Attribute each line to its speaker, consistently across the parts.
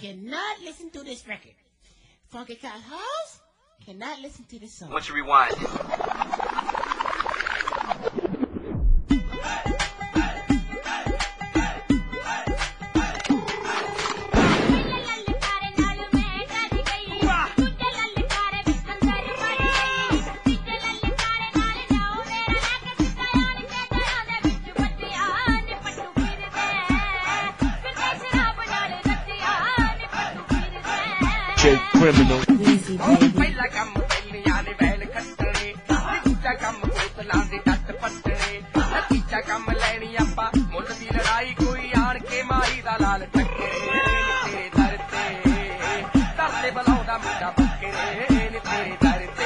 Speaker 1: cannot listen to this record. Funky Cat House cannot listen to this song.
Speaker 2: Once you rewind.
Speaker 3: Criminal.
Speaker 1: Easy, baby.
Speaker 4: ਪਹਿਲਾ ਕੰਮ ਪਹਿਲੀਆਂ ਨੇ well ਖੱਟਣੇ ਦੂਜਾ ਕੰਮ ਬੋਤਲਾਂ ਦੇ ਟੱਟ ਪੱਟਣੇ ਤੀਜਾ ਕੰਮ ਲੈਣੀ ਆਪਾਂ ਮੁੱਲ ਦੀ ਲੜਾਈ ਕੋਈ ਆਣ ਕੇ ਮਾਰੀ ਦਾ ਲਾਲ ਟੱਕੇ ਤੇਰੇ ਦਰ ਤੇ ਬਲਾਉਂਦਾ ਮੁੰਡਾ ਬੱਕਰੇ ਨੇ ਤੇਰੇ ਦਰ ਤੇ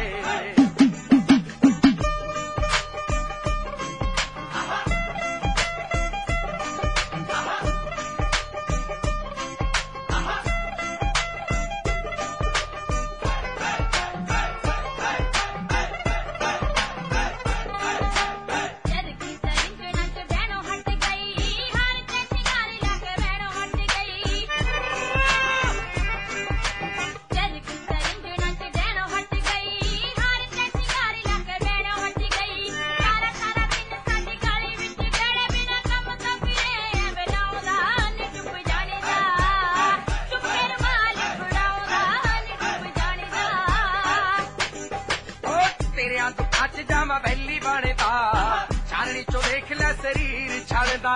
Speaker 4: ਤੇਰਿਆਂ ਤੋਂ ਅੱਜ ਜਾਵਾਂ ਵੈਲੀ ਬਣਦਾ ਛਾਨਣੀ ਚੋਂ ਦੇਖ ਲੈ ਸਰੀਰ ਛਲਦਾ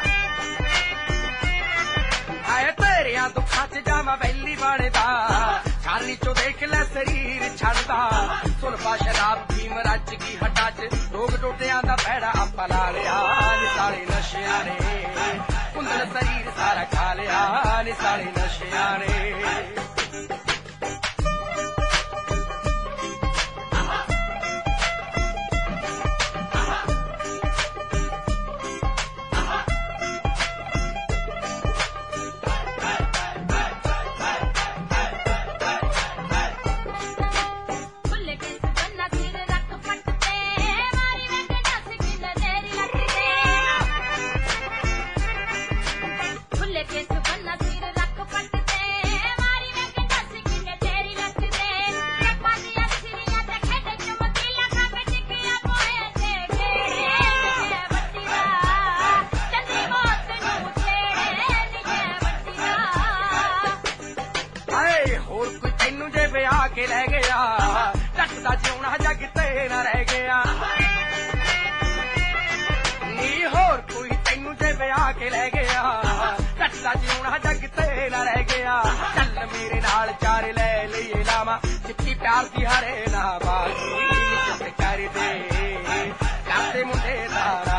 Speaker 4: ਹਾਏ ਤੇਰਿਆਂ ਤੋਂ ਅੱਜ ਜਾਵਾਂ ਵੈਲੀ ਬਣਦਾ ਛਾਨਣੀ ਚੋਂ ਦੇਖ ਲੈ ਸਰੀਰ ਛਲਦਾ ਸੁਣ ਪਾ ਸ਼ਰਾਬ ਪੀਮ ਰੱਜ ਗਈ ਹੱਟਾਂ 'ਚ ਰੋਗ ਟੋਟਿਆਂ ਦਾ ਭੈੜਾ ਆਪਾਂ ਲਾ ਲਿਆ ਨਿਸਾਲੇ ਨਸ਼ਿਆਂ ਨੇ ਕੁੰਦਨ ਸਰੀਰ ਸਾਰਾ ਖਾ ਲਿਆ ਨਿਸਾਲੇ ਨਸ਼ਿਆਂ ਨੇ ਹੋਰ ਕੋਈ ਤੈਨੂੰ ਜੇ ਵਿਆਹ ਕੇ ਲੈ ਗਿਆ ਜੱਟ ਦਾ ਜਿਉਣਾ ਜੱਗ ਤੇ ਨਾ ਰਹਿ ਗਿਆ ਨੀ ਹੋਰ ਕੋਈ ਤੈਨੂੰ ਜੇ ਵਿਆਹ ਕੇ ਲੈ ਗਿਆ ਜੱਟ ਦਾ ਜਿਉਣਾ ਜੱਗ ਤੇ ਨਾ ਰਹਿ ਗਿਆ ਚੱਲ ਮੇਰੇ ਨਾਲ ਚਾਰ ਲੈ ਲਈਏ ਲਾਵਾਂ ਚਿੱਟੀ ਪਿਆਰ ਦੀ ਹਰੇ ਨਾ ਬਾਜੀ ਨਿੱਤ ਕਰਦੇ ਮੁੰਡੇ ਦਾ